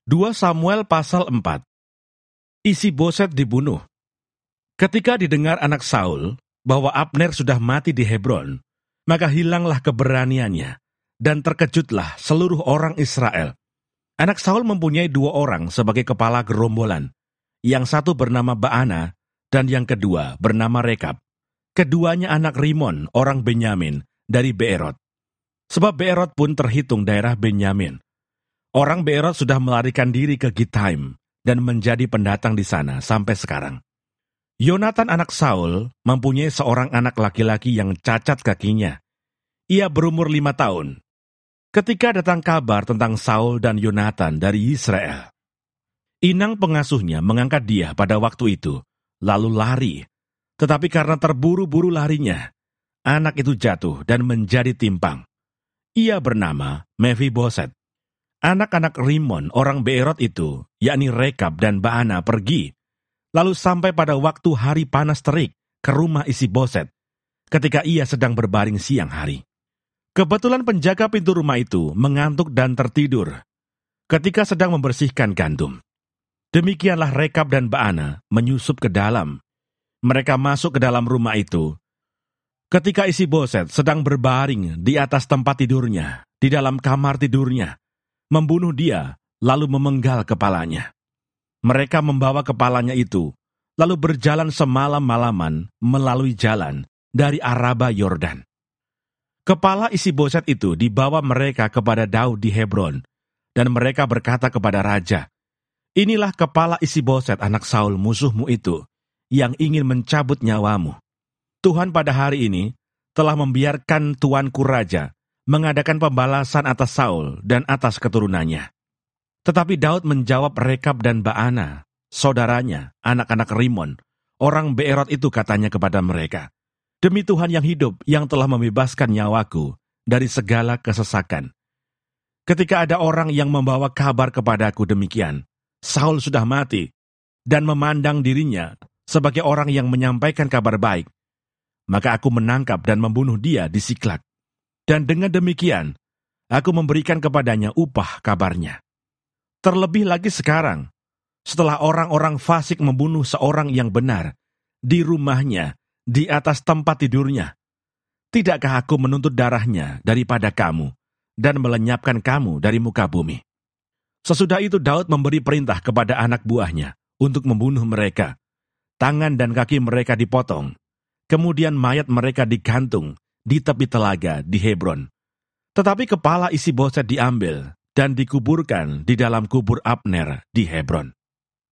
2 Samuel pasal 4. Isi-Boset dibunuh. Ketika didengar anak Saul bahwa Abner sudah mati di Hebron, maka hilanglah keberaniannya, dan terkejutlah seluruh orang Israel. Anak Saul mempunyai 2 orang sebagai kepala gerombolan, yang satu bernama Baana, dan yang kedua bernama Rekab. Keduanya anak Rimon, orang Benyamin, dari Beerot. Sebab Beerot pun terhitung daerah Benyamin. Orang Beerot sudah melarikan diri ke Gitaim dan menjadi pendatang di sana sampai sekarang. Yonatan anak Saul mempunyai seorang anak laki-laki yang cacat kakinya. Ia berumur 5 tahun. Ketika datang kabar tentang Saul dan Yonatan dari Israel, inang pengasuhnya mengangkat dia pada waktu itu, lalu lari. Tetapi karena terburu-buru larinya, anak itu jatuh dan menjadi timpang. Ia bernama Mephiboset. Anak-anak Rimon, orang Beerot itu, yakni Rekab dan Baana, pergi, lalu sampai pada waktu hari panas terik ke rumah Isi-Boset, ketika ia sedang berbaring siang hari. Kebetulan penjaga pintu rumah itu mengantuk dan tertidur, ketika sedang membersihkan gandum. Demikianlah Rekab dan Baana menyusup ke dalam. Mereka masuk ke dalam rumah itu, ketika Isi-Boset sedang berbaring di atas tempat tidurnya, di dalam kamar tidurnya, membunuh dia, lalu memenggal kepalanya. Mereka membawa kepalanya itu, lalu berjalan semalam-malaman melalui jalan dari Araba Yordan. Kepala Isi-Boset itu dibawa mereka kepada Daud di Hebron, dan mereka berkata kepada raja, "Inilah kepala Isi-Boset anak Saul musuhmu itu, yang ingin mencabut nyawamu. Tuhan pada hari ini telah membiarkan tuanku raja mengadakan pembalasan atas Saul dan atas keturunannya." Tetapi Daud menjawab Rekab dan Baana, saudaranya, anak-anak Rimon, orang Beerot itu, katanya kepada mereka, "Demi Tuhan yang hidup yang telah membebaskan nyawaku dari segala kesesakan. Ketika ada orang yang membawa kabar kepadaku demikian, Saul sudah mati, dan memandang dirinya sebagai orang yang menyampaikan kabar baik, maka aku menangkap dan membunuh dia di Siklak. Dan dengan demikian, aku memberikan kepadanya upah kabarnya. Terlebih lagi sekarang, setelah orang-orang fasik membunuh seorang yang benar di rumahnya, di atas tempat tidurnya, tidakkah aku menuntut darahnya daripada kamu dan melenyapkan kamu dari muka bumi?" Sesudah itu Daud memberi perintah kepada anak buahnya untuk membunuh mereka. Tangan dan kaki mereka dipotong, kemudian mayat mereka digantung di tepi telaga di Hebron. Tetapi kepala Isi-Boset diambil dan dikuburkan di dalam kubur Abner di Hebron.